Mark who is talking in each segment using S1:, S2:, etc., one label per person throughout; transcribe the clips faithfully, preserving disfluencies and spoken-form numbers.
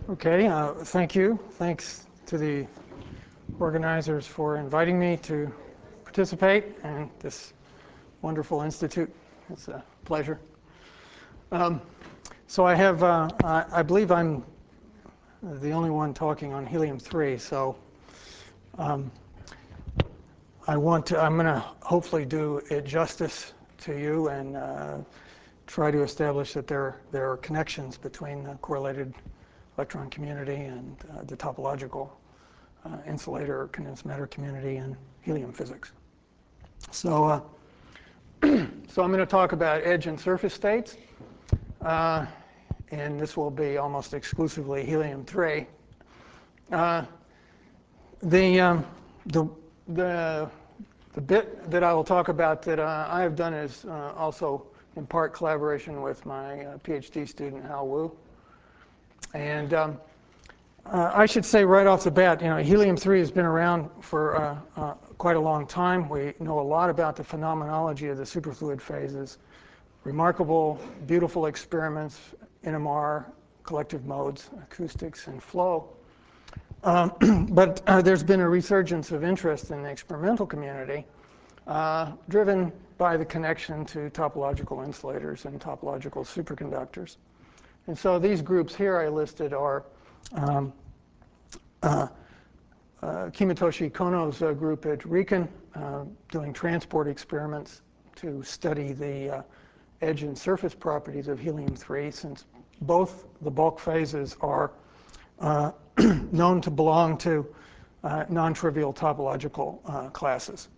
S1: Okay, uh, thank you. Thanks to the organizers for inviting me to participate in this wonderful institute. It's a pleasure. Um, so I have, uh, I, I believe I'm the only one talking on helium three, so um, I want to, I'm going to hopefully do it justice to you and uh, try to establish that there, there are connections between the correlated electron community and uh, the topological uh, insulator condensed matter community and helium physics. So, uh, so I'm going to talk about edge and surface states, uh, and this will be almost exclusively helium three. Uh, the, um, the, the, the bit that I will talk about that uh, I have done is uh, also in part collaboration with my uh, PhD student, Hal Wu. And um, uh, I should say right off the bat, you know, helium three has been around for uh, uh, quite a long time. We know a lot about the phenomenology of the superfluid phases. Remarkable, beautiful experiments, N M R, collective modes, acoustics, and flow. Um, but uh, there's been a resurgence of interest in the experimental community, uh, driven by the connection to topological insulators and topological superconductors. And so these groups here I listed are um, uh, uh, Kimitoshi Kono's uh, group at RIKEN, uh, doing transport experiments to study the uh, edge and surface properties of helium three, since both the bulk phases are uh, known to belong to uh, non-trivial topological uh, classes.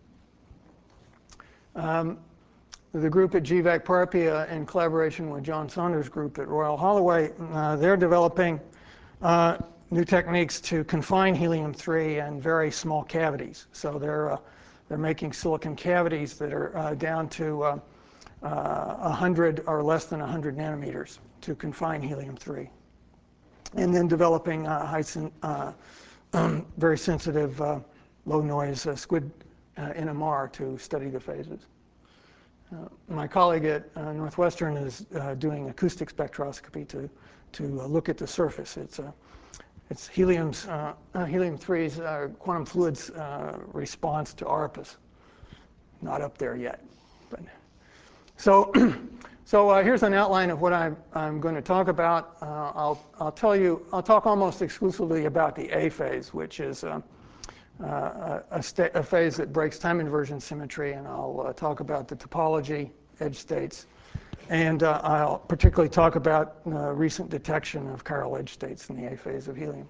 S1: Um, The group at G VAC Parapia, in collaboration with John Saunders' group at Royal Holloway, uh, they're developing uh, new techniques to confine helium three in very small cavities. So they're, uh, they're making silicon cavities that are uh, down to uh, uh, one hundred or less than one hundred nanometers to confine helium three. And then developing uh, high sen uh, um, very sensitive uh, low noise uh, squid uh, N M R to study the phases. Uh, my colleague at uh, Northwestern is uh, doing acoustic spectroscopy to, to uh, look at the surface. It's, uh, it's helium's, uh, uh, helium three's uh, quantum fluids uh, response to ARPAS. Not up there yet. But. So, so uh, here's an outline of what I'm, I'm going to talk about. Uh, I'll, I'll tell you, I'll talk almost exclusively about the A phase, which is uh, Uh, a, a phase that breaks time inversion symmetry, and I'll uh, talk about the topology, edge states, and uh, I'll particularly talk about uh, recent detection of chiral edge states in the A phase of helium.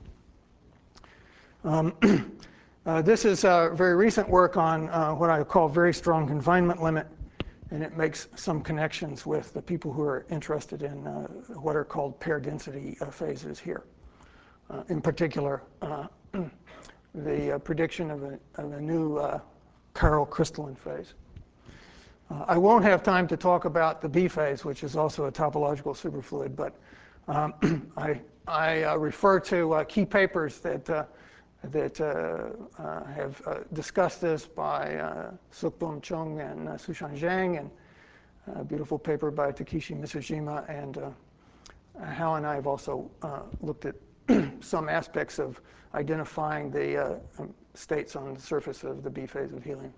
S1: Um, uh, this is uh, very recent work on uh, what I call very strong confinement limit, and it makes some connections with the people who are interested in uh, what are called pair density uh, phases here. Uh, in particular, uh, the uh, prediction of a, of a new uh, chiral crystalline phase. Uh, I won't have time to talk about the B phase, which is also a topological superfluid, but um, I, I uh, refer to uh, key papers that, uh, that uh, uh, have uh, discussed this by uh, Sukbom Chung and uh, Sushan Zhang, and a beautiful paper by Takeshi Misujima, and uh, Hal and I have also uh, looked at some aspects of identifying the uh, states on the surface of the B phase of helium.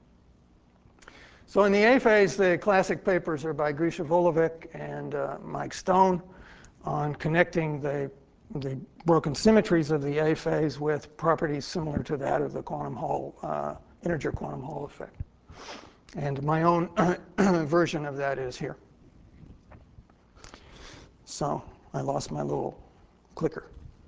S1: So in the A phase, the classic papers are by Grisha Volovic and uh, Mike Stone on connecting the, the broken symmetries of the A phase with properties similar to that of the quantum Hall, uh, integer quantum Hall effect. And my own version of that is here. So I lost my little clicker.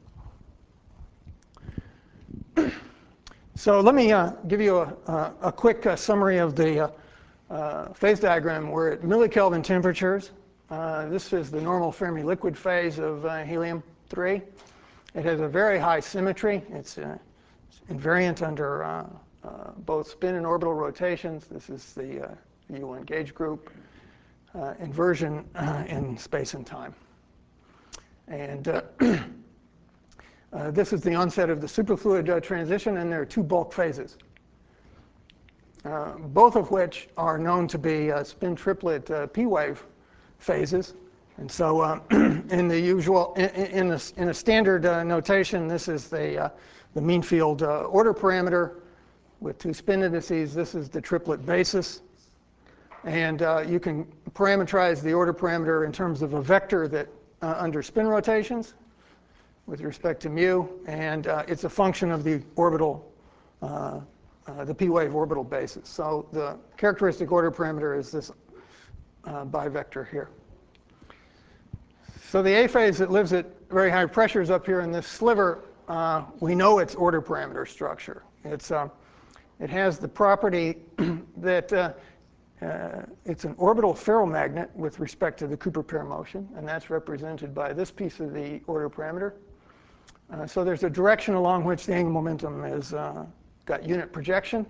S1: So let me uh, give you a, a, a quick uh, summary of the uh, uh, phase diagram. We're at millikelvin temperatures. Uh, this is the normal Fermi liquid phase of uh, helium three. It has a very high symmetry. It's, uh, it's invariant under uh, uh, both spin and orbital rotations. This is the uh, U one gauge group. Uh, inversion uh, in space and time. And uh, Uh, this is the onset of the superfluid uh, transition, and there are two bulk phases, uh, both of which are known to be uh, spin triplet uh, P-wave phases. And so uh, in the usual, in, in, a, in a standard uh, notation, this is the, uh, the mean field uh, order parameter with two spin indices. This is the triplet basis. And uh, you can parameterize the order parameter in terms of a vector that uh, under spin rotations with respect to mu. And uh, it's a function of the orbital, uh, uh, the p-wave orbital basis. So the characteristic order parameter is this uh, bivector here. So the A phase that lives at very high pressures up here in this sliver, uh, we know its order parameter structure. It's, uh, it has the property that uh, uh, it's an orbital ferromagnet with respect to the Cooper pair motion, and that's represented by this piece of the order parameter. Uh, so there's a direction along which the angular momentum is uh, got unit projection.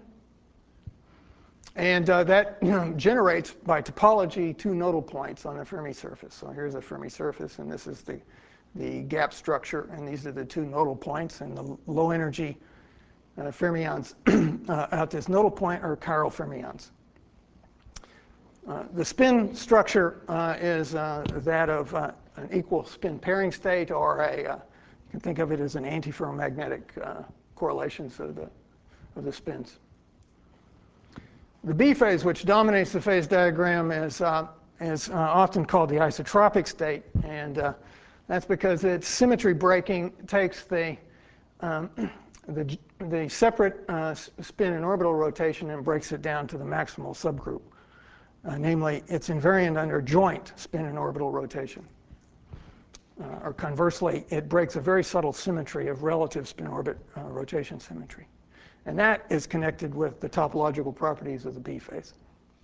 S1: And uh, that you know, generates, by topology, two nodal points on the Fermi surface. So here's a Fermi surface, and this is the, the gap structure, and these are the two nodal points. And the low energy uh, fermions uh, at this nodal point are chiral fermions. Uh, the spin structure uh, is uh, that of uh, an equal spin pairing state, or a, uh, you can think of it as an antiferromagnetic uh, correlations of the, of the spins. The B phase, which dominates the phase diagram, is, uh, is uh, often called the isotropic state. And uh, that's because its symmetry breaking takes the, um, the, the separate uh, spin and orbital rotation and breaks it down to the maximal subgroup. Uh, namely, it's invariant under joint spin and orbital rotation. Uh, or conversely, it breaks a very subtle symmetry of relative spin-orbit uh, rotation symmetry. And that is connected with the topological properties of the B phase.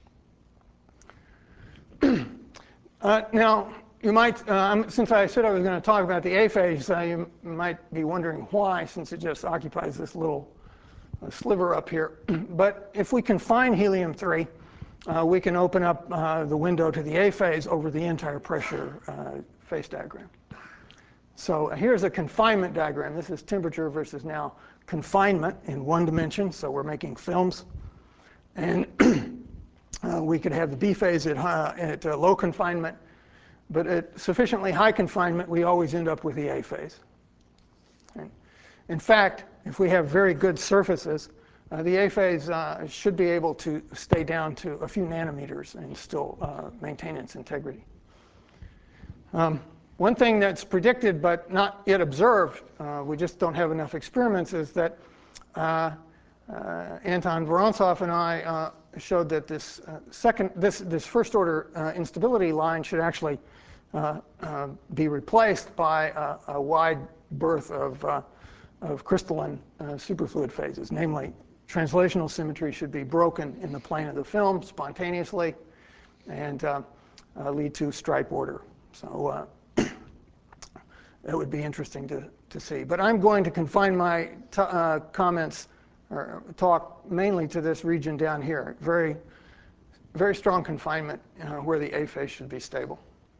S1: uh, now, you might, uh, since I said I was going to talk about the A phase, uh, you might be wondering why, since it just occupies this little uh, sliver up here. But if we confine helium three, uh, we can open up uh, the window to the A phase over the entire pressure uh, phase diagram. So here's a confinement diagram. This is temperature versus now confinement in one dimension. So we're making films. And uh, we could have the B phase at, high, at uh, low confinement. But at sufficiently high confinement, we always end up with the A phase. And in fact, if we have very good surfaces, uh, the A phase uh, should be able to stay down to a few nanometers and still uh, maintain its integrity. Um, One thing that's predicted but not yet observed, uh, we just don't have enough experiments, is that uh, uh, Anton Vorontsov and I uh, showed that this uh, second, this this first order uh, instability line should actually uh, uh, be replaced by a, a wide berth of uh, of crystalline uh, superfluid phases. Namely, translational symmetry should be broken in the plane of the film spontaneously, and uh, uh, lead to stripe order. So. Uh, That would be interesting to, to see. But I'm going to confine my t uh, comments or talk mainly to this region down here. Very, very strong confinement uh, where the A phase should be stable.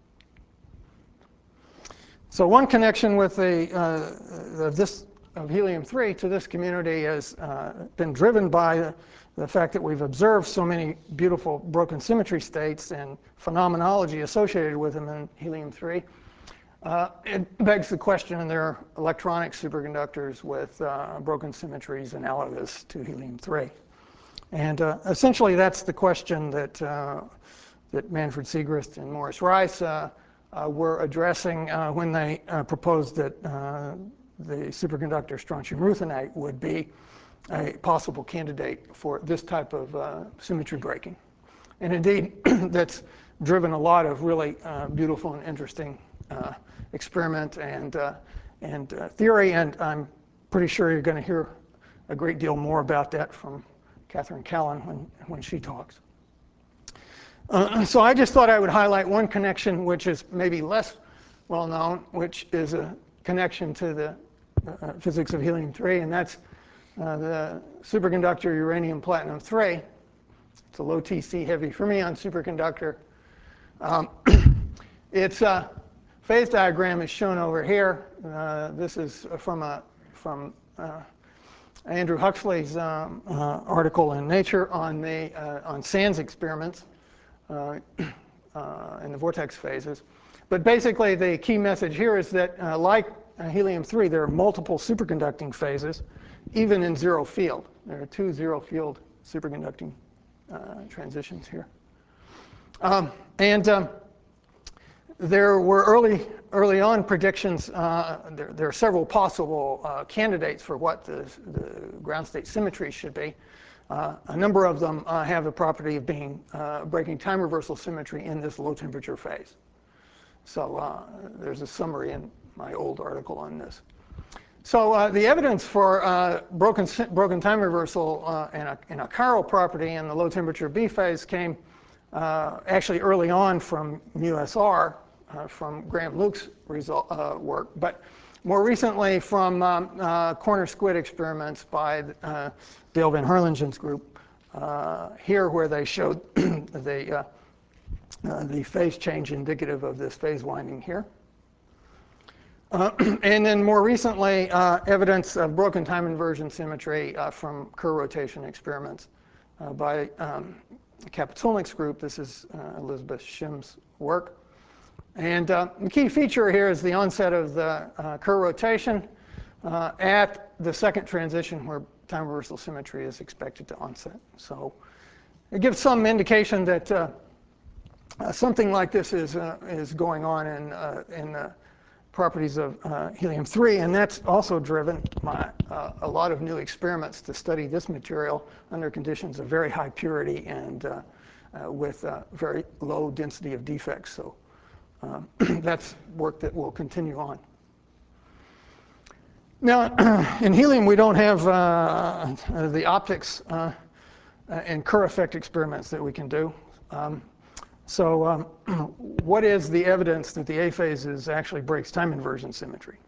S1: So one connection with the, uh, of this of helium three to this community has uh, been driven by the, the fact that we've observed so many beautiful broken symmetry states and phenomenology associated with them in helium three. Uh, it begs the question, and there are electronic superconductors with uh, broken symmetries analogous to helium three. And uh, essentially, that's the question that, uh, that Manfred Siegrist and Morris Rice uh, uh, were addressing uh, when they uh, proposed that uh, the superconductor strontium ruthenite would be a possible candidate for this type of uh, symmetry breaking. And indeed, that's driven a lot of really uh, beautiful and interesting uh, experiment and, uh, and uh, theory, and I'm pretty sure you're going to hear a great deal more about that from Catherine Callan when, when she talks. Uh, so I just thought I would highlight one connection which is maybe less well known, which is a connection to the uh, physics of helium three, and that's uh, the superconductor uranium platinum three. It's a low T C heavy fermion superconductor. Um, its uh, phase diagram is shown over here. Uh, this is from a from uh, Andrew Huxley's um, uh, article in Nature on the uh, on SANS experiments uh, uh, in the vortex phases. but basically, the key message here is that, uh, like uh, helium three, there are multiple superconducting phases, even in zero field. There are two zero field superconducting uh, transitions here. Um, and um, there were early, early on predictions. Uh, there, there are several possible uh, candidates for what the, the ground state symmetry should be. Uh, a number of them uh, have the property of being uh, breaking time reversal symmetry in this low temperature phase. So uh, there's a summary in my old article on this. So uh, the evidence for uh, broken, broken time reversal uh, in, a, in a chiral property in the low temperature B phase came uh, actually early on from mu S R, uh, from Graham Luke's result, uh, work, but more recently from um, uh, corner squid experiments by uh, Dale Van Harlingen's group uh, here, where they showed the, uh, uh, the phase change indicative of this phase winding here. Uh, and then more recently, uh, evidence of broken time inversion symmetry uh, from Kerr rotation experiments uh, by um, Kapitulnik's group. This is uh, Elizabeth Shim's work. And uh, the key feature here is the onset of the uh, Kerr rotation uh, at the second transition where time reversal symmetry is expected to onset. So it gives some indication that uh, uh, something like this is, uh, is going on in, uh, in the properties of uh, helium three, and that's also driven by uh, a lot of new experiments to study this material under conditions of very high purity and uh, uh, with uh, very low density of defects. So um, that's work that will continue on. Now, in helium, we don't have uh, the optics uh, and Kerr effect experiments that we can do. Um, So um, what is the evidence that the A phases actually breaks time inversion symmetry?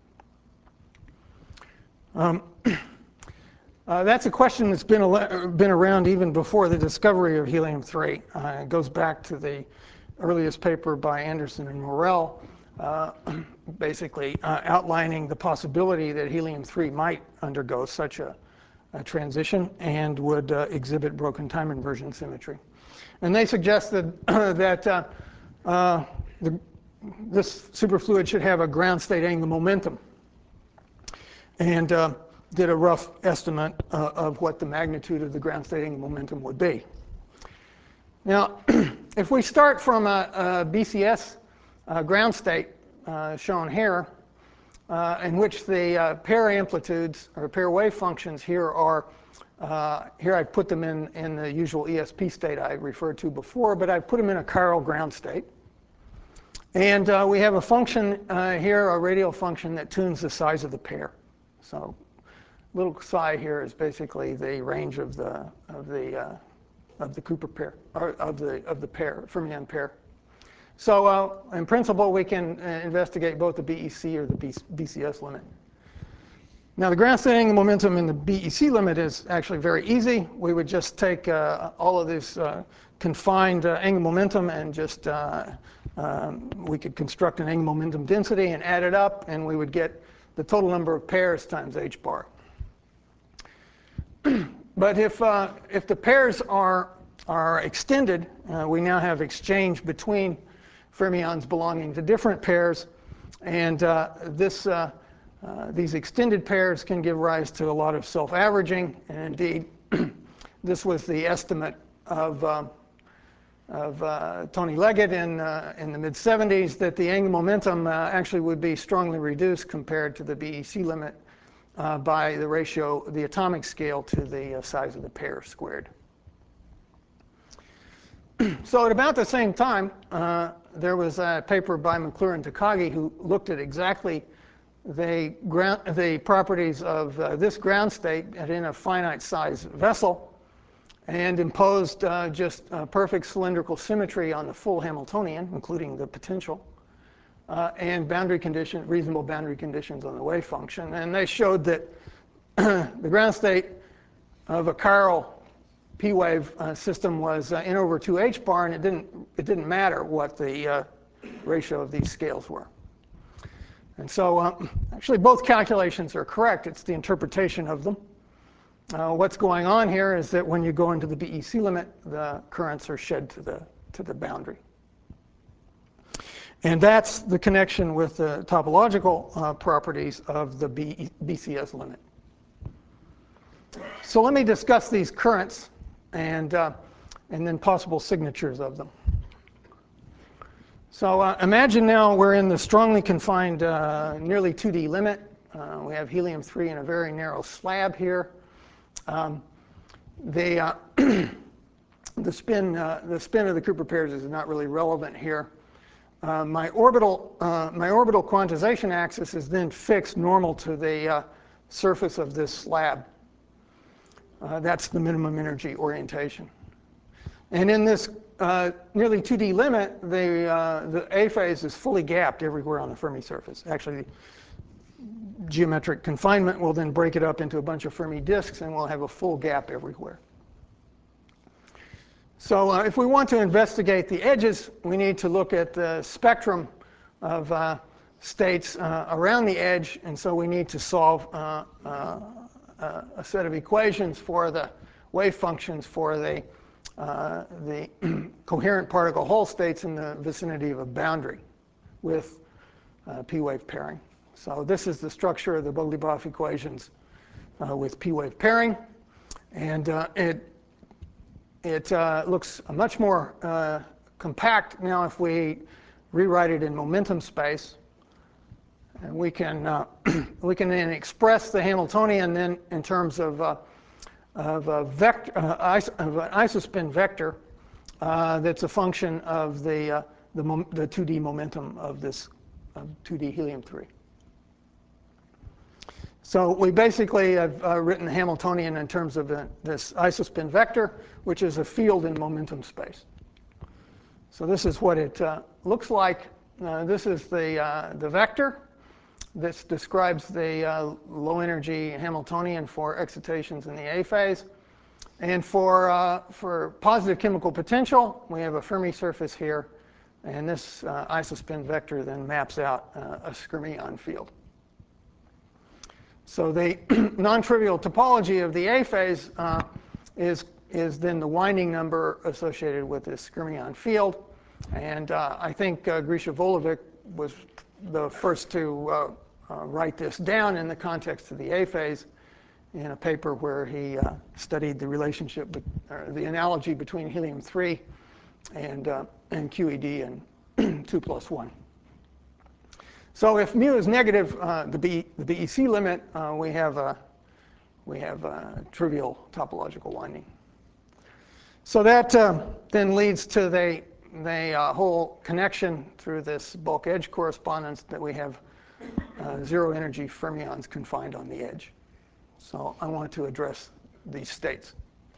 S1: Um, uh, that's a question that's been, been around even before the discovery of helium three. Uh, it goes back to the earliest paper by Anderson and Morell, uh, basically uh, outlining the possibility that helium three might undergo such a, a transition and would uh, exhibit broken time inversion symmetry. And they suggested that uh, uh, the, this superfluid should have a ground state angular momentum, and uh, did a rough estimate uh, of what the magnitude of the ground state angular momentum would be. Now, if we start from a, a B C S uh, ground state uh, shown here, uh, in which the uh, pair amplitudes or pair wave functions here are Uh, here I put them in, in the usual E S P state I referred to before, but I put them in a chiral ground state. And uh, we have a function uh, here, a radial function that tunes the size of the pair. So little psi here is basically the range of the of the uh, of the Cooper pair, or of the of the pair, fermion pair. So uh, in principle, we can uh, investigate both the B E C or the B C S limit. Now, the ground state angular momentum in the B E C limit is actually very easy. We would just take uh, all of this uh, confined uh, angular momentum and just, uh, um, we could construct an angular momentum density and add it up, and we would get the total number of pairs times h bar. But if, uh, if the pairs are, are extended, uh, we now have exchange between fermions belonging to different pairs, and uh, this uh, Uh, these extended pairs can give rise to a lot of self-averaging, and indeed, this was the estimate of, uh, of uh, Tony Leggett in, uh, in the mid seventies, that the angular momentum uh, actually would be strongly reduced compared to the B E C limit uh, by the ratio, the atomic scale to the uh, size of the pair squared. So at about the same time, uh, there was a paper by McClure and Takagi who looked at exactly the, ground, the properties of uh, this ground state in a finite size vessel, and imposed uh, just uh, perfect cylindrical symmetry on the full Hamiltonian, including the potential, uh, and boundary condition, reasonable boundary conditions on the wave function. And they showed that the ground state of a chiral p-wave uh, system was uh, n over two h bar, and it didn't, it didn't matter what the uh, ratio of these scales were. And so um, actually both calculations are correct. It's the interpretation of them. Uh, what's going on here is that when you go into the B E C limit, the currents are shed to the, to the boundary. And that's the connection with the topological uh, properties of the B C S limit. So let me discuss these currents and, uh, and then possible signatures of them. So uh, imagine now we're in the strongly confined, uh, nearly two D limit. Uh, we have helium three in a very narrow slab here. Um, the, uh, the, spin, uh, the spin of the Cooper pairs is not really relevant here. Uh, my, orbital, uh, my orbital quantization axis is then fixed normal to the uh, surface of this slab. Uh, that's the minimum energy orientation. And in this uh, nearly two D limit, the, uh, the A phase is fully gapped everywhere on the Fermi surface. Actually, geometric confinement will then break it up into a bunch of Fermi disks, and we'll have a full gap everywhere. So uh, if we want to investigate the edges, we need to look at the spectrum of uh, states uh, around the edge. And so we need to solve uh, uh, a set of equations for the wave functions for the, uh, the coherent particle Hall states in the vicinity of a boundary with uh, p-wave pairing. So this is the structure of the Bogoliubov equations uh, with p-wave pairing. And uh, it It uh, looks much more uh, compact now if we rewrite it in momentum space. And we can, uh, we can then express the Hamiltonian then in terms of, uh, of, a vector, uh, iso of an isospin vector uh, that's a function of the, uh, the, mom the two D momentum of this uh, two D helium three. So we basically have uh, written the Hamiltonian in terms of uh, this isospin vector, which is a field in momentum space. So this is what it uh, looks like. Uh, this is the, uh, the vector. This describes the uh, low energy Hamiltonian for excitations in the A phase. And for, uh, for positive chemical potential, we have a Fermi surface here. And this uh, isospin vector then maps out uh, a skyrmion field. So the non-trivial topology of the A phase uh, is, is then the winding number associated with this skyrmion field. And uh, I think uh, Grisha Volovic was the first to uh, uh, write this down in the context of the A phase in a paper where he uh, studied the relationship, with, or the analogy between helium three and, uh, and Q E D and two plus one. So if mu is negative, uh, the, B, the B E C limit, uh, we have a, we have a trivial topological winding. So that uh, then leads to the, the uh, whole connection through this bulk edge correspondence that we have uh, zero energy fermions confined on the edge. So I want to address these states.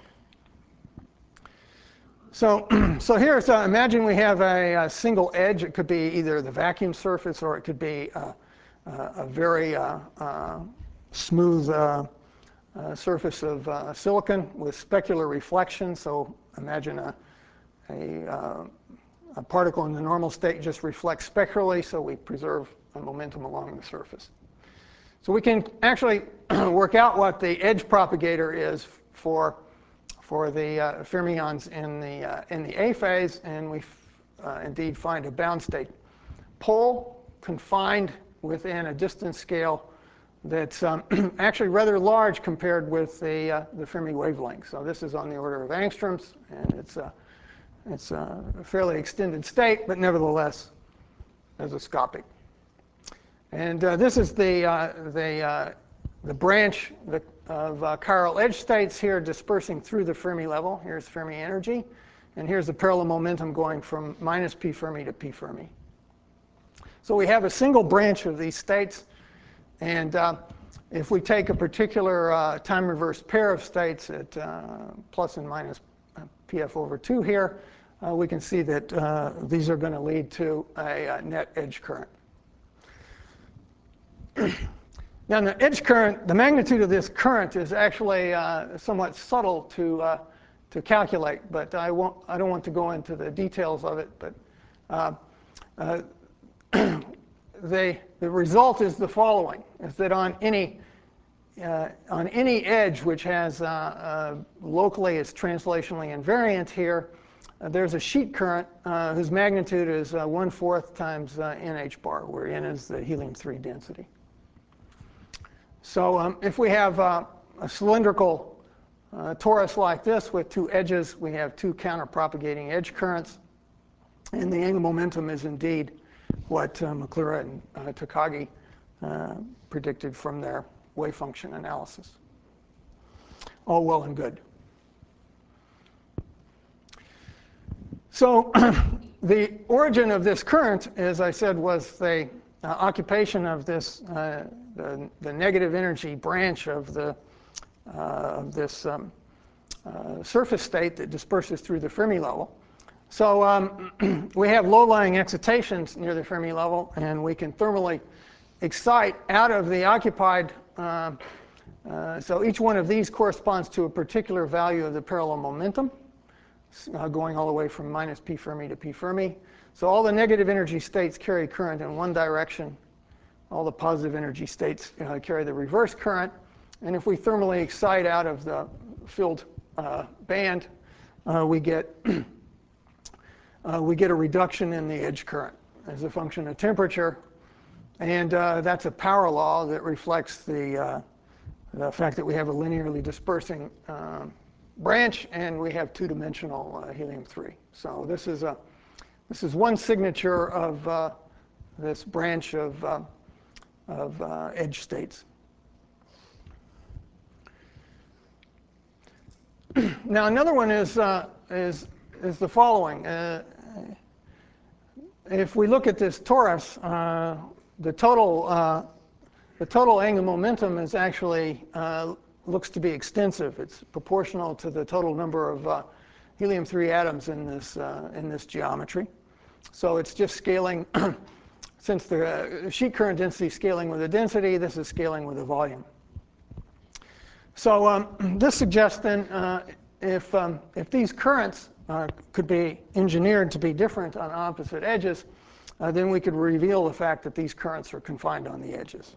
S1: So, so here's, uh, imagine we have a, a single edge. It could be either the vacuum surface or it could be uh, uh, a very uh, uh, smooth uh, uh, surface of uh, silicon with specular reflection. So imagine a, a, uh, a particle in the normal state just reflects spectrally, so we preserve a momentum along the surface. So we can actually work out what the edge propagator is for for the uh, fermions in the, uh, in the A phase, and we uh, indeed find a bound state pole confined within a distance scale that's um, actually rather large compared with the, uh, the Fermi wavelength. So this is on the order of angstroms, and it's a, it's a fairly extended state, but nevertheless mesoscopic. And uh, this is the, uh, the, uh, the branch the, of uh, chiral edge states here dispersing through the Fermi level. Here's Fermi energy. And here's the parallel momentum going from minus P Fermi to P Fermi. So we have a single branch of these states. And uh, if we take a particular uh, time reverse pair of states at uh, plus and minus P F over two here, uh, we can see that uh, these are going to lead to a, a net edge current. Now, the edge current, the magnitude of this current is actually uh, somewhat subtle to, uh, to calculate, but I, won't, I don't want to go into the details of it. But uh, uh, the, the result is the following, is that on any, uh, on any edge which has uh, uh, locally is translationally invariant here, uh, there's a sheet current uh, whose magnitude is uh, one-fourth times uh, N H bar, where N is the helium three density. So um, if we have uh, a cylindrical uh, torus like this with two edges, we have two counter-propagating edge currents. And the angular momentum is indeed what uh, McClure and uh, Takagi uh, predicted from their wave function analysis. All well and good. So the origin of this current, as I said, was the uh, occupation of this uh, the, the negative energy branch of the uh, of this um, uh, surface state that disperses through the Fermi level. So um, we have low-lying excitations near the Fermi level, and we can thermally excite out of the occupied. Uh, uh, so each one of these corresponds to a particular value of the parallel momentum, uh, going all the way from minus P Fermi to P Fermi. So all the negative energy states carry current in one direction. All the positive energy states uh, carry the reverse current. And if we thermally excite out of the filled uh, band, uh, we get Uh, we get a reduction in the edge current as a function of temperature. And uh, that's a power law that reflects the, uh, the fact that we have a linearly dispersing uh, branch and we have two-dimensional uh, helium three. So this is, a, this is one signature of uh, this branch of, uh, of uh, edge states. Now another one is, uh, is, is the following. Uh, If we look at this torus, uh, the total uh, the total angular momentum is actually uh, looks to be extensive. It's proportional to the total number of uh, helium three atoms in this uh, in this geometry. So it's just scaling. Since the uh, sheet current density is scaling with the density, this is scaling with the volume. So um, this suggests then uh, if um, if these currents Uh, could be engineered to be different on opposite edges, uh, then we could reveal the fact that these currents are confined on the edges.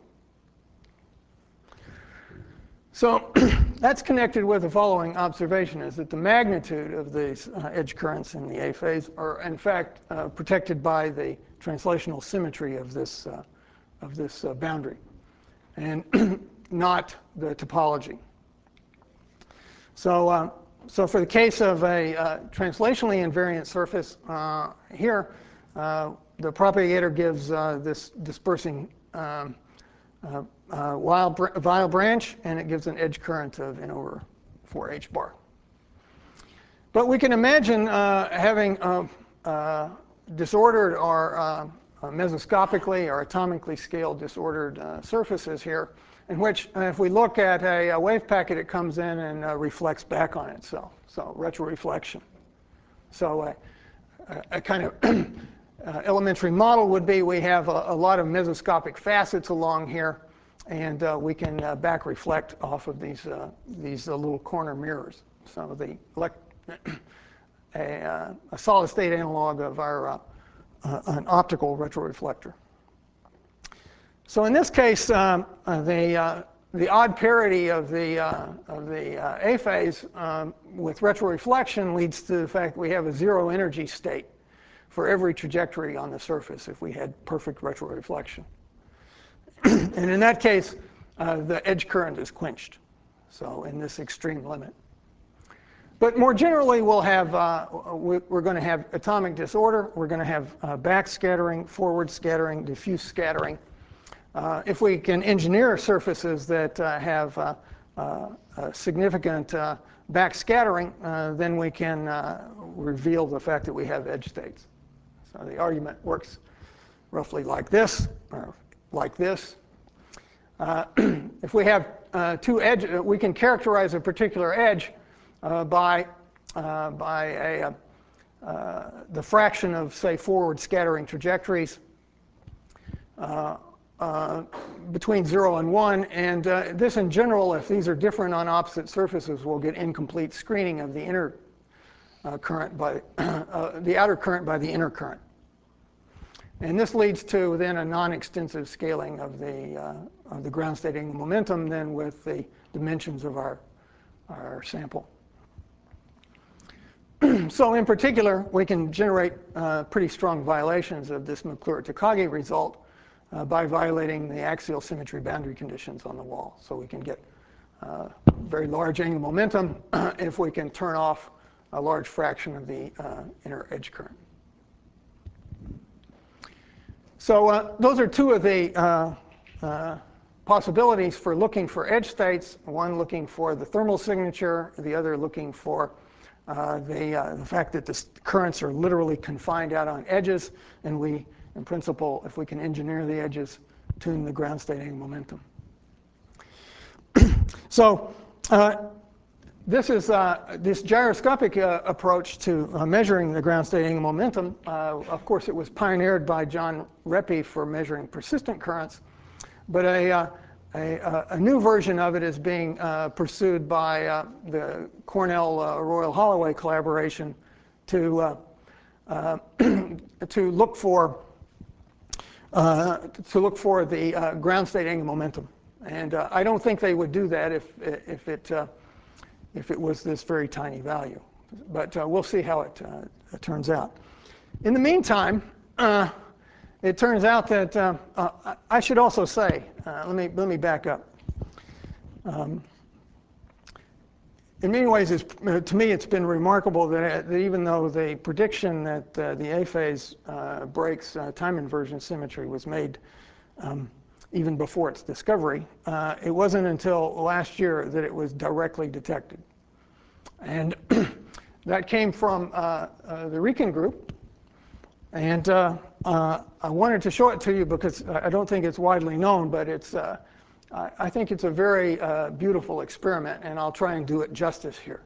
S1: So that's connected with the following observation, is that the magnitude of these uh, edge currents in the A phase are in fact uh, protected by the translational symmetry of this, uh, of this uh, boundary, and not the topology. So uh, So for the case of a uh, translationally invariant surface uh, here, uh, the propagator gives uh, this dispersing um, uh, uh, wild br Weyl branch, and it gives an edge current of n over four h bar. But we can imagine uh, having uh, uh, disordered or uh, mesoscopically or atomically scaled disordered uh, surfaces here, in which, uh, if we look at a, a wave packet, it comes in and uh, reflects back on itself. So retroreflection. So uh, a, a kind of uh, elementary model would be we have a, a lot of mesoscopic facets along here, and uh, we can uh, back reflect off of these uh, these uh, little corner mirrors. So the elect a, uh, a solid state analog of our uh, uh, an optical retroreflector. So in this case, um, uh, the, uh, the odd parity of the, uh, of the uh, A phase um, with retroreflection leads to the fact that we have a zero energy state for every trajectory on the surface if we had perfect retroreflection. And in that case, uh, the edge current is quenched, so in this extreme limit. But more generally, we'll have, uh, we're going to have atomic disorder. We're going to have uh, back scattering, forward scattering, diffuse scattering. Uh, if we can engineer surfaces that uh, have uh, uh, uh, significant uh, back scattering, uh, then we can uh, reveal the fact that we have edge states. So the argument works roughly like this, or like this. Uh, if we have uh, two edges, we can characterize a particular edge uh, by, uh, by a, uh, the fraction of, say, forward scattering trajectories. Uh, Uh, between zero and one, and uh, this in general, if these are different on opposite surfaces, we'll get incomplete screening of the inner uh, current by uh, the outer current by the inner current. And this leads to then a non-extensive scaling of the uh, of the ground state angular momentum then with the dimensions of our our sample. So in particular, we can generate uh, pretty strong violations of this McClure-Takagi result uh, by violating the axial symmetry boundary conditions on the wall. So we can get uh, very large angular momentum if we can turn off a large fraction of the uh, inner edge current. So uh, those are two of the uh, uh, possibilities for looking for edge states, one looking for the thermal signature, the other looking for uh, the, uh, the fact that the currents are literally confined out on edges, and we, in principle, if we can engineer the edges, tune the ground state angular momentum. So uh, this is uh, this gyroscopic uh, approach to uh, measuring the ground state angular momentum. Uh, of course, it was pioneered by John Reppe for measuring persistent currents. But a, uh, a, a new version of it is being uh, pursued by uh, the Cornell uh, Royal Holloway collaboration to uh, uh, to look for uh, to look for the uh, ground state angular momentum. And uh, I don't think they would do that if if it uh, if it was this very tiny value. But uh, we'll see how it, uh, it turns out. In the meantime. Uh, It turns out that uh, uh, I should also say, uh, let me let me back up. Um, in many ways, it's, uh, to me, it's been remarkable that, that even though the prediction that uh, the A phase uh, breaks uh, time inversion symmetry was made um, even before its discovery, uh, it wasn't until last year that it was directly detected, and that came from uh, uh, the Riken group. And uh, uh, I wanted to show it to you because I don't think it's widely known, but it's, uh, I think it's a very uh, beautiful experiment, and I'll try and do it justice here.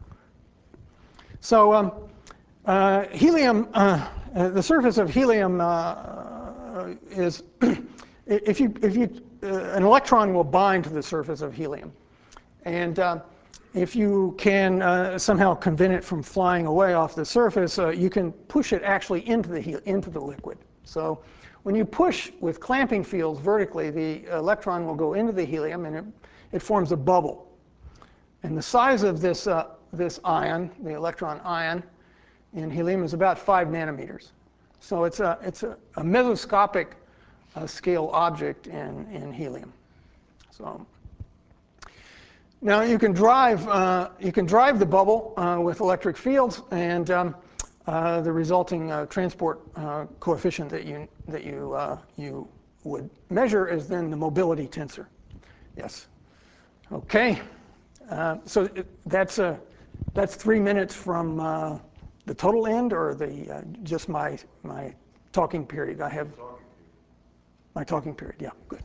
S1: So um, uh, helium, uh, uh, the surface of helium uh, is, if you, if you, uh, an electron will bind to the surface of helium. And uh, if you can uh, somehow prevent it from flying away off the surface, uh, you can push it actually into the, into the liquid. So when you push with clamping fields vertically, the electron will go into the helium, and it, it forms a bubble. And the size of this, uh, this ion, the electron ion, in helium is about five nanometers. So it's a, it's a, a mesoscopic uh, scale object in, in helium. So. Now you can drive uh, you can drive the bubble uh, with electric fields, and um, uh, the resulting uh, transport uh, coefficient that you that you uh, you would measure is then the mobility tensor. Yes. Okay. Uh, so it, that's a that's three minutes from uh, the total end, or the uh, just my my talking period. I have my talking period. Yeah. Good.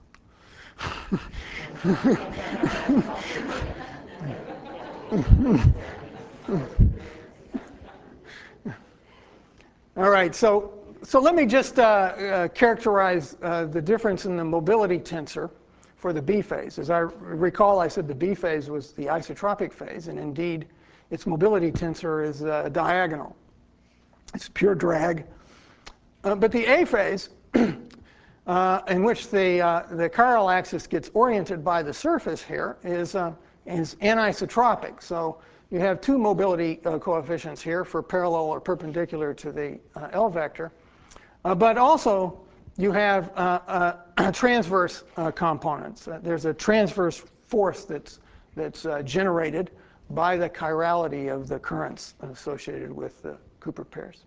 S1: All right, so so let me just uh, uh, characterize uh, the difference in the mobility tensor for the B phase. As I recall, I said the B phase was the isotropic phase, and indeed, its mobility tensor is uh, diagonal. It's pure drag. Uh, but the A phase, uh, in which the uh, the chiral axis gets oriented by the surface here, is uh, is anisotropic. So you have two mobility uh, coefficients here for parallel or perpendicular to the uh, L vector, uh, but also you have uh, uh, transverse uh, components. Uh, there's a transverse force that's that's uh, generated by the chirality of the currents associated with the Cooper pairs.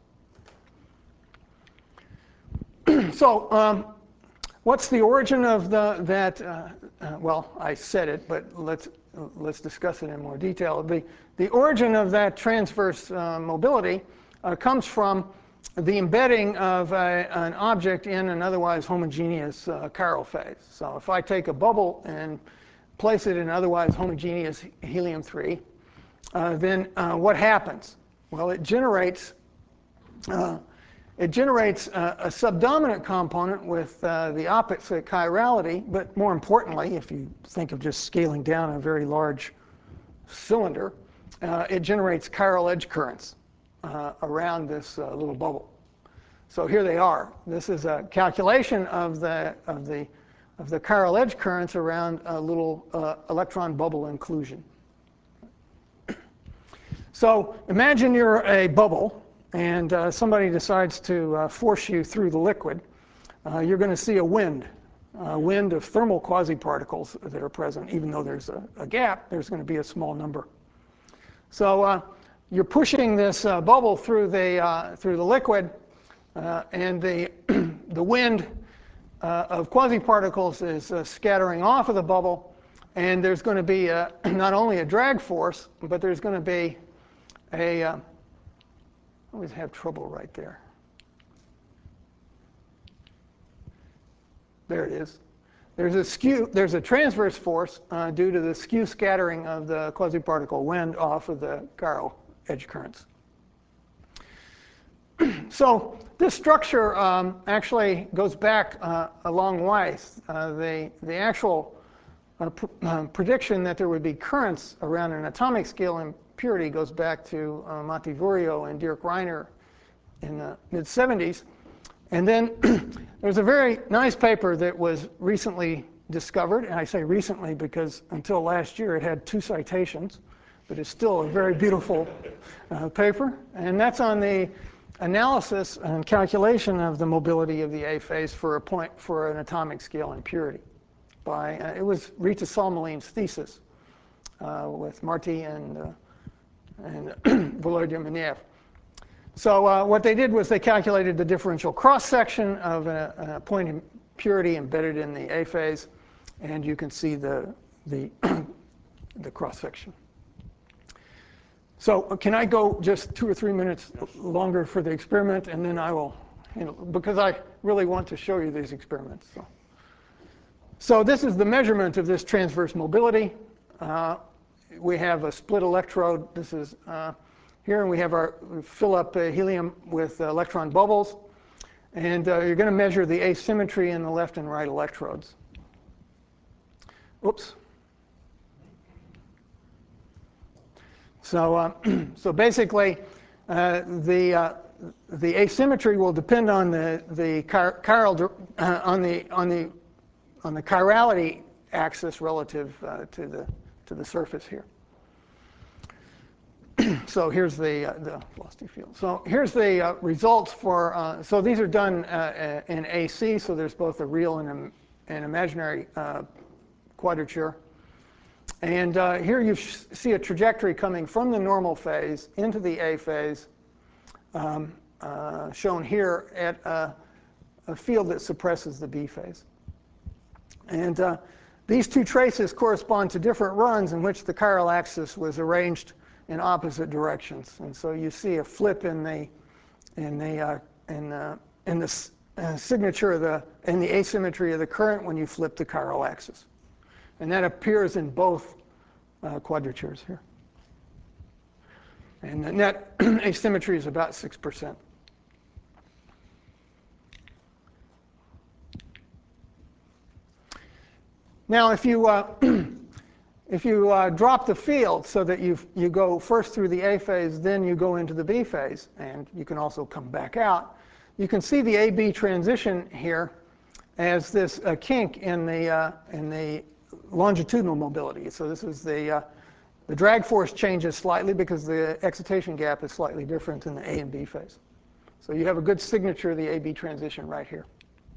S1: So um, what's the origin of the, that? Uh, uh, well, I said it, but let's let's discuss it in more detail. The the origin of that transverse uh, mobility uh, comes from the embedding of a, an object in an otherwise homogeneous uh, chiral phase. So if I take a bubble and place it in otherwise homogeneous helium three, uh, then uh, what happens? Well, it generates. Uh, It generates a, a subdominant component with uh, the opposite chirality, but more importantly, if you think of just scaling down a very large cylinder, uh, it generates chiral edge currents uh, around this uh, little bubble. So here they are. This is a calculation of the of the of the chiral edge currents around a little uh, electron bubble inclusion. So imagine you're a bubble, and uh, somebody decides to uh, force you through the liquid. Uh, you're going to see a wind, a wind of thermal quasiparticles that are present. Even though there's a, a gap, there's going to be a small number. So uh, you're pushing this uh, bubble through the, uh, through the liquid, uh, and the, the wind uh, of quasiparticles is uh, scattering off of the bubble. And there's going to be a, not only a drag force, but there's going to be a, uh, I always have trouble right there. There it is. There's a skew, there's a transverse force uh, due to the skew scattering of the quasiparticle wind off of the chiral edge currents. So this structure um, actually goes back uh, a long ways. Uh, the, the actual uh, pr uh, prediction that there would be currents around an atomic scale impurity goes back to uh, Montevireo and Dirk Reiner in the mid seventies. And then there's a very nice paper that was recently discovered, and I say recently because until last year it had two citations, but it's still a very beautiful uh, paper. And that's on the analysis and calculation of the mobility of the A phase for a point for an atomic scale impurity. By uh, it was Rita Salmaline's thesis uh, with Marty and uh, and Volodymyr. So uh, what they did was they calculated the differential cross section of a, a point impurity embedded in the A phase, and you can see the the the cross section. So can I go just two or three minutes longer for the experiment, and then I will, you know, because I really want to show you these experiments. So, so this is the measurement of this transverse mobility. Uh, we have a split electrode. This is uh, here, and we have our we fill up uh, helium with uh, electron bubbles, and uh, you're going to measure the asymmetry in the left and right electrodes. Oops. So, uh, so basically, uh, the uh, the asymmetry will depend on the the chir chiral uh, on the on the on the chirality axis relative uh, to the to the surface here. So here's the uh, the velocity field. So here's the uh, results for. Uh, so these are done uh, in A C. So there's both a real and a, an imaginary uh, quadrature. And uh, here you see a trajectory coming from the normal phase into the A phase, um, uh, shown here at a, a field that suppresses the B phase. And uh, these two traces correspond to different runs in which the chiral axis was arranged in opposite directions. And so you see a flip in the in the uh, in the in the uh, signature of the in the asymmetry of the current when you flip the chiral axis. And that appears in both uh, quadratures here. And the net asymmetry is about six percent. Now, if you, uh, if you uh, drop the field so that you you go first through the A phase, then you go into the B phase, and you can also come back out, you can see the A B transition here as this uh, kink in the, uh, in the longitudinal mobility. So this is the, uh, the drag force changes slightly because the excitation gap is slightly different in the A and B phase. So you have a good signature of the A B transition right here.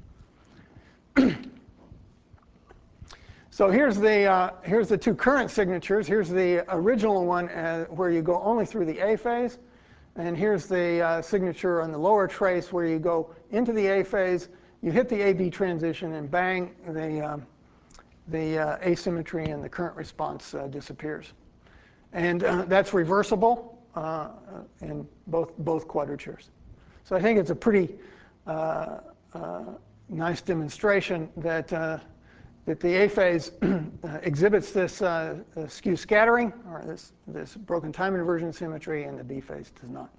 S1: So here's the, uh, here's the two current signatures. Here's the original one uh, where you go only through the A phase. And here's the uh, signature on the lower trace where you go into the A phase, you hit the A B transition, and bang, the, um, the uh, asymmetry and the current response uh, disappears. And uh, that's reversible uh, in both, both quadratures. So I think it's a pretty uh, uh, nice demonstration that, uh, that the A phase exhibits this uh, skew scattering, or this, this broken time inversion symmetry, and the B phase does not.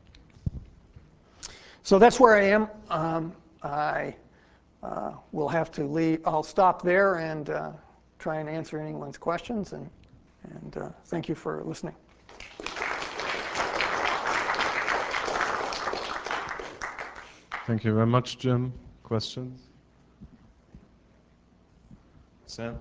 S1: So that's where I am. Um, I uh, will have to leave. I'll stop there and uh, try and answer anyone's questions. And, and uh, thank you for listening.
S2: Thank you very much, Jim. Questions? Sam?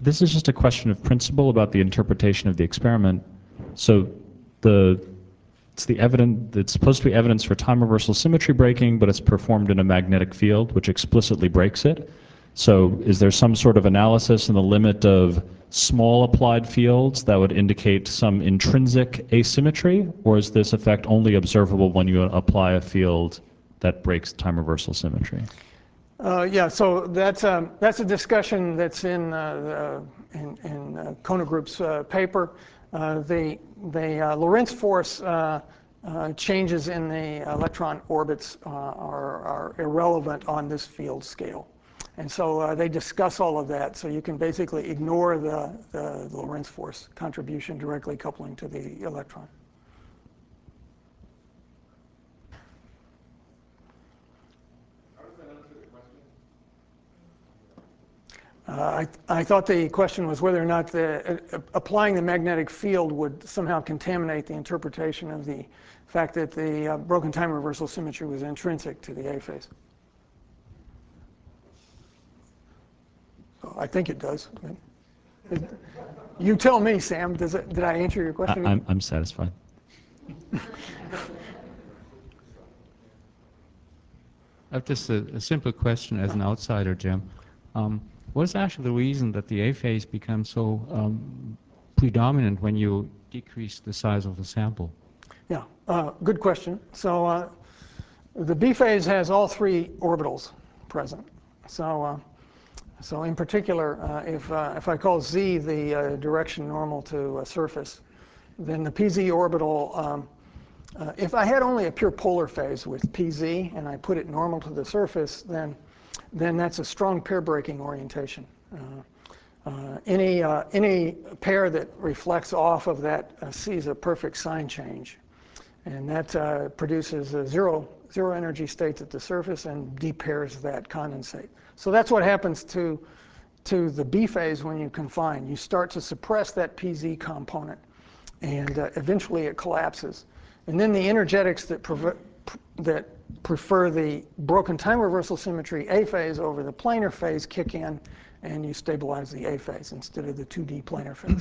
S3: this is just a question of principle about the interpretation of the experiment. So the it's the evident it's supposed to be evidence for time reversal symmetry breaking, but it's performed in a magnetic field which explicitly breaks it. So is there some sort of analysis in the limit of small applied fields that would indicate some intrinsic asymmetry, or is this effect only observable when you apply a field that breaks time reversal symmetry?
S1: Uh, yeah, so that's, um, that's a discussion that's in, uh, the, in, in uh, Kona Group's uh, paper. Uh, the the uh, Lorentz force uh, uh, changes in the electron orbits uh, are, are irrelevant on this field scale. And so uh, they discuss all of that, so you can basically ignore the, the Lorentz force contribution directly coupling to the electron. Uh, I, I thought the question was whether or not the, uh, applying the magnetic field would somehow contaminate the interpretation of the fact that the uh, broken time reversal symmetry was intrinsic to the A phase. So I think it does. You tell me, Sam. Does it, did I answer your question?
S3: I, I'm, I'm satisfied.
S4: I have just a, a simple question as an outsider, Jim. Um, what is actually the reason that the A phase becomes so um, predominant when you decrease the size of the sample?
S1: Yeah, uh, good question. So uh, the B phase has all three orbitals present. So, uh, so in particular, uh, if, uh, if I call Z the uh, direction normal to a surface, then the P Z orbital, um, uh, if I had only a pure polar phase with P Z and I put it normal to the surface, then then that's a strong pair breaking orientation. Uh, uh, any, uh, any pair that reflects off of that uh, sees a perfect sign change. And that uh, produces a zero, zero energy states at the surface and depairs that condensate. So that's what happens to, to the B phase when you confine. You start to suppress that P Z component, and uh, eventually it collapses. And then the energetics that, that prefer the broken time reversal symmetry A phase over the planar phase kick in, and you stabilize the A phase instead of the two D planar phase.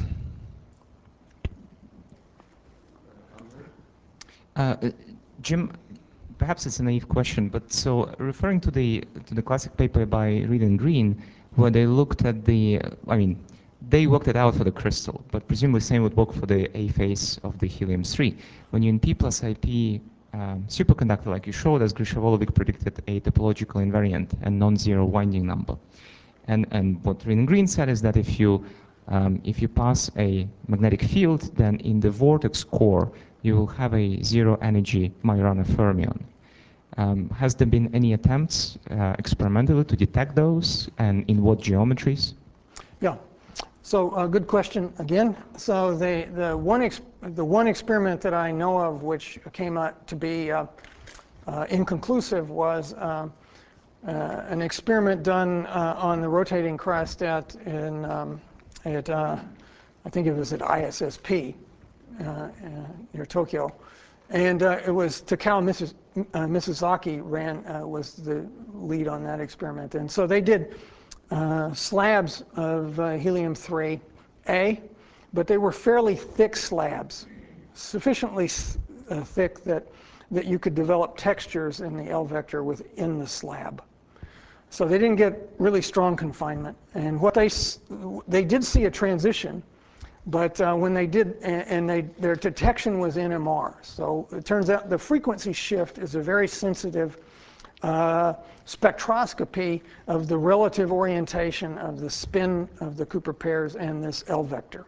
S5: Uh, Jim, perhaps it's a naive question, but so referring to the to the classic paper by Reed and Green, where they looked at the, I mean, they worked it out for the crystal, but presumably same would work for the A phase of the helium three. When you're in P plus I P um, superconductor, like you showed us, Grishevolovic predicted a topological invariant and non-zero winding number. And and what Reed and Green said is that if you um, if you pass a magnetic field, then in the vortex core you will have a zero energy Majorana fermion. Um, has there been any attempts uh, experimentally to detect those, and in what geometries?
S1: Yeah. So uh, good question again. So the the one ex the one experiment that I know of which came out to be uh, uh, inconclusive was uh, uh, an experiment done uh, on the rotating cryostat in um, at uh, I think it was at I S S P uh, uh, near Tokyo, and uh, it was Takao Misis, uh, Misazaki ran uh, was the lead on that experiment, and so they did. Uh, slabs of uh, helium three A, but they were fairly thick slabs, sufficiently uh, thick that, that you could develop textures in the L vector within the slab. So they didn't get really strong confinement. And what they, they did see a transition, but uh, when they did, and, and they, their detection was N M R. So it turns out the frequency shift is a very sensitive Uh, spectroscopy of the relative orientation of the spin of the Cooper pairs and this L vector.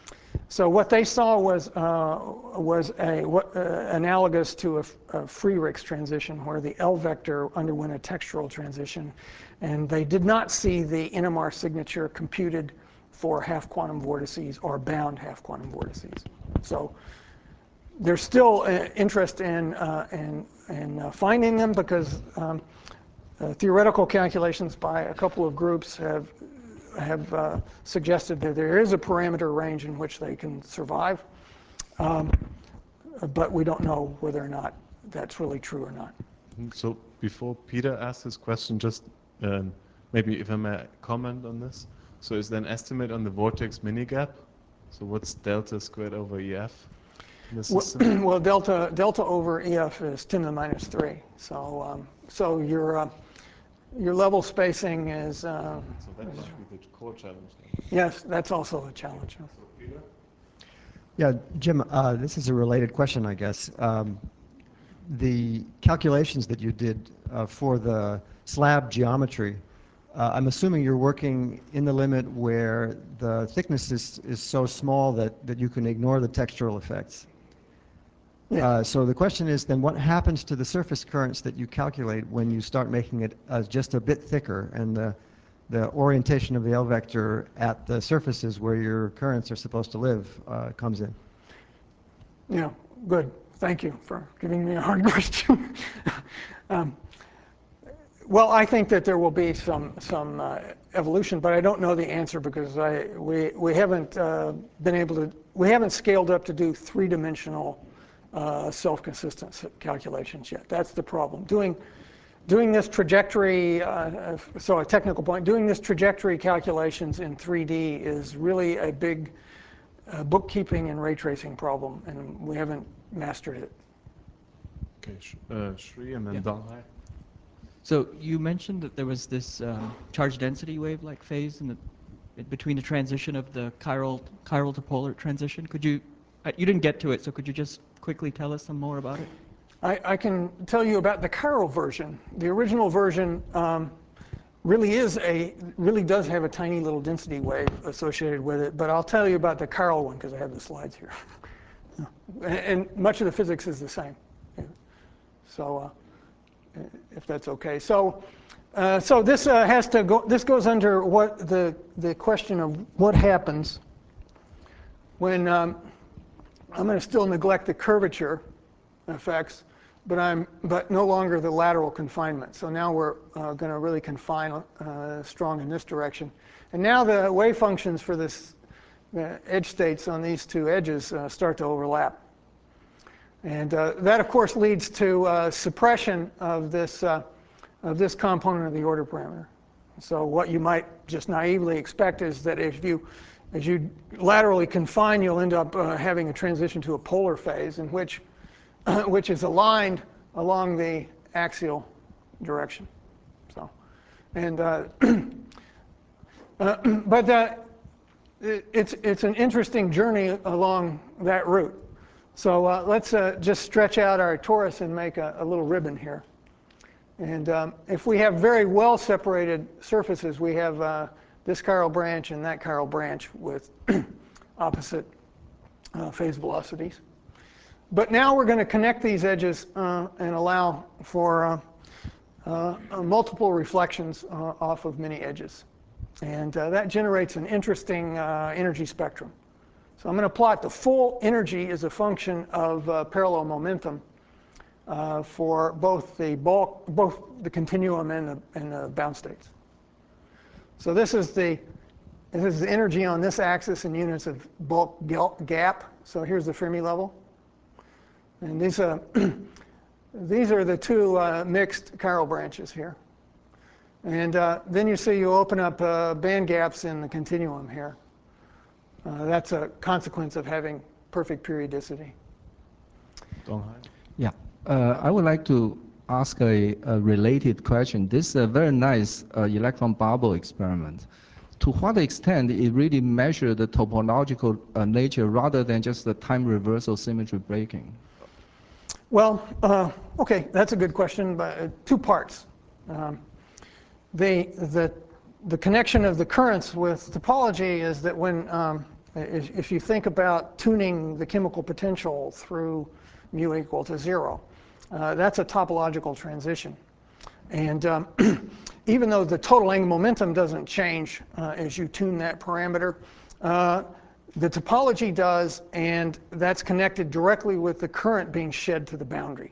S1: So what they saw was uh, was a what, uh, analogous to a, a Friedrichs transition, where the L vector underwent a textural transition, and they did not see the N M R signature computed for half quantum vortices or bound half quantum vortices. So there's still uh, interest in uh, in, in uh, finding them, because um, uh, theoretical calculations by a couple of groups have have uh, suggested that there is a parameter range in which they can survive, um, but we don't know whether or not that's really true or not.
S2: So before Peter asks his question, just uh, maybe if I may comment on this. So is there an estimate on the vortex mini-gap? So what's delta squared over E F in the system?
S1: Well, delta delta over E F is ten to the minus three. So um, so your uh, your level spacing is. Uh,
S2: so that should be the core challenge.
S1: yes, that's also a challenge.
S2: So Peter?
S6: Yeah, Jim, uh, this is a related question, I guess. Um, the calculations that you did uh, for the slab geometry, uh, I'm assuming you're working in the limit where the thickness is, is so small that, that you can ignore the textural effects.
S1: Yes.
S6: Uh, so the question is then what happens to the surface currents that you calculate when you start making it uh, just a bit thicker and the, the orientation of the L vector at the surfaces where your currents are supposed to live uh, comes in?
S1: Yeah, good. Thank you for giving me a hard question. um, well, I think that there will be some some uh, evolution, but I don't know the answer because I we we haven't uh, been able to we haven't scaled up to do three-dimensional uh, self-consistent calculations yet. That's the problem. Doing doing this trajectory, uh, so a technical point, doing this trajectory calculations in three D is really a big uh, bookkeeping and ray tracing problem, and we haven't mastered it.
S2: Okay, Sh- uh, Shri and then
S7: Yeah.
S2: Donghai.
S7: So you mentioned that there was this um, charge density wave-like phase in the, in between the transition of the chiral chiral to polar transition. Could you, uh, you didn't get to it, so could you just quickly tell us some more about it?
S1: I, I can tell you about the chiral version. The original version um, really is a really does have a tiny little density wave associated with it, but I'll tell you about the chiral one because I have the slides here. and, and much of the physics is the same. So. Uh, if that's okay. So, uh, so this uh, has to go. This goes under what the the question of what happens when um, I'm going to still neglect the curvature effects, but I'm but no longer the lateral confinement. So now we're uh, going to really confine uh, strong in this direction. And now the wave functions for this the edge states on these two edges uh, start to overlap. And uh, that, of course, leads to uh, suppression of this, uh, of this component of the order parameter. So what you might just naively expect is that if you, as you laterally confine, you'll end up uh, having a transition to a polar phase, in which, uh, which is aligned along the axial direction. So, and uh, uh, but uh, it, it's it's an interesting journey along that route. So uh, let's uh, just stretch out our torus and make a, a little ribbon here. And um, if we have very well separated surfaces, we have uh, this chiral branch and that chiral branch with opposite uh, phase velocities. But now we're going to connect these edges uh, and allow for uh, uh, multiple reflections uh, off of many edges. And uh, that generates an interesting uh, energy spectrum. So I'm going to plot the full energy as a function of uh, parallel momentum uh, for both the bulk, both the continuum and the, and the bound states. So this is the this is the energy on this axis in units of bulk gap. So here's the Fermi level, and these uh, these are the two uh, mixed chiral branches here. And uh, then you see you open up uh, band gaps in the continuum here. Uh, that's a consequence of having perfect periodicity.
S2: Donghai.
S8: Yeah, uh, I would like to ask a, a related question. This is a very nice uh, electron bubble experiment. To what extent it really measure the topological uh, nature rather than just the time reversal symmetry breaking?
S1: Well, uh, okay, that's a good question, but uh, two parts. Um, the, the, the connection of the currents with topology is that when um, If, if you think about tuning the chemical potential through mu equal to zero, uh, that's a topological transition. And um, even though the total angular momentum doesn't change uh, as you tune that parameter, uh, the topology does, and that's connected directly with the current being shed to the boundary.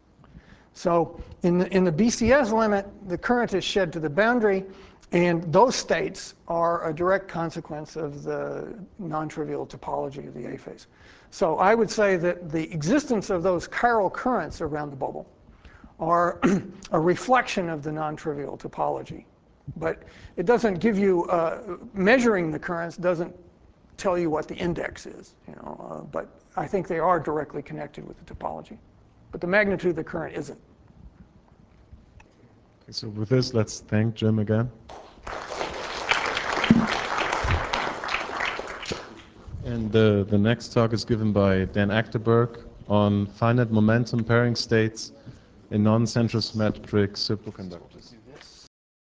S1: So in the, in the B C S limit, the current is shed to the boundary, and those states are a direct consequence of the non-trivial topology of the A phase. So I would say that the existence of those chiral currents around the bubble are a reflection of the non-trivial topology. But it doesn't give you, uh, measuring the currents doesn't tell you what the index is, you know, uh, but I think they are directly connected with the topology. But the magnitude of the current isn't.
S2: Okay, so with this, let's thank Jim again. And uh, the next talk is given by Dan Achterberg on finite momentum pairing states in non-central symmetric superconductors.